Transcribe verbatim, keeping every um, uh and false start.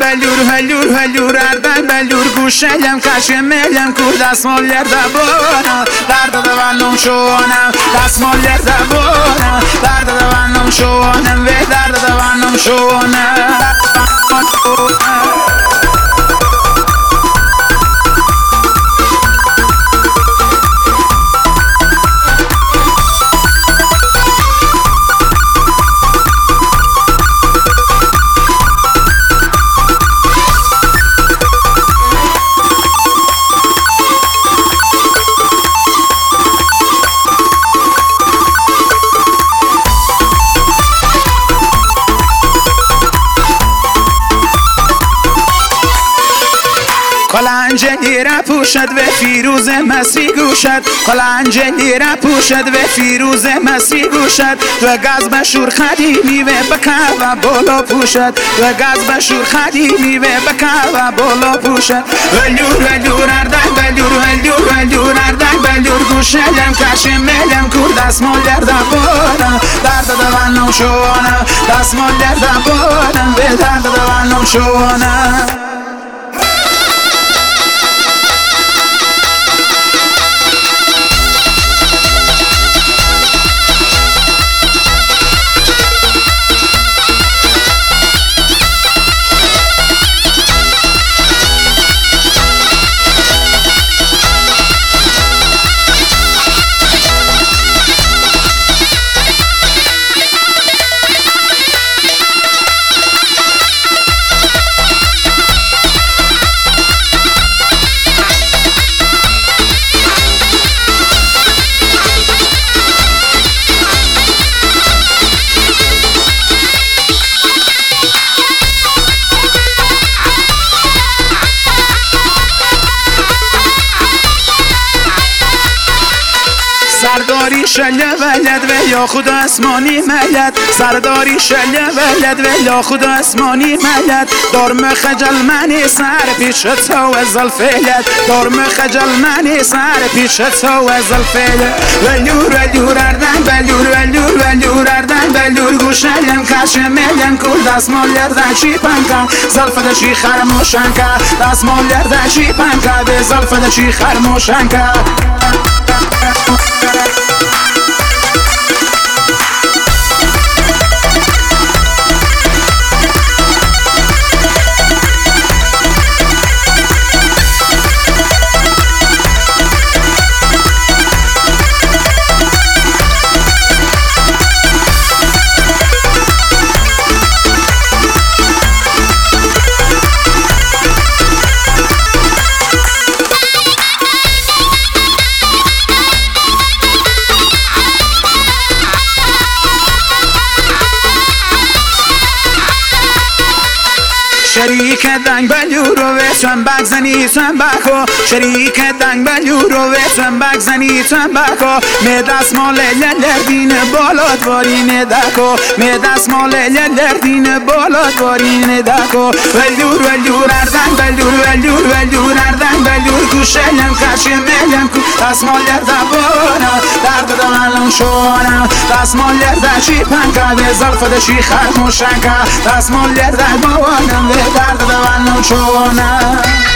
velur velur velur erdem velur guşelem kaşemelem kur dastmollerde bona derde de vannom şonem dastmollerde bona derde de vannom şonem ve derde de vannom şonem. قلنجلی را پوشد و فیروز مصری گوشد قلنجلی را پوشد و فیروز مصری گوشد و گاز بشور خدیمی و بکا و بالا پوشد و گاز بشور خدیمی و بکا و بالا پوشد ولور ولور اردک ولور ولور ولور اردک ولور گوشلم کشملم کور دستمال در دبانم درد دوانم شوانم دستمال در دبانم به درد دوانم شوانم. سرداری شله ولد و یا خدا اسمانی ملد سرداری شله ولد و یا خدا اسمانی ملد دارم خجل منی سر پیش تو از الفلد دارم خجل منی سر پیش تو از الفلد ولور ولور اردن ولور ولور ولور اردن ولور گوشلم کشملم کل دستمال لردن چی پنکم زلفد چی خرموشن که دستمال لردن چی پنکم به زلفد چی خرموشن که. شریک دنگ بلیورو و تنبک زنی تنبکو شریک دنگ بلیورو و تنبک زنی تنبکو می دستمال لردین بالا دوارین دکو می دستمال لردین بالا دوارین دکو ولور ولور اردن ولور ولور ولور اردن ولور گوشلم کشملم کو دستمال لردبانم درد دوانم شونم دستمال لرد چی پنکه به زلفد چی خرموشنکه دستمال لردبانم درد دوانم شونم.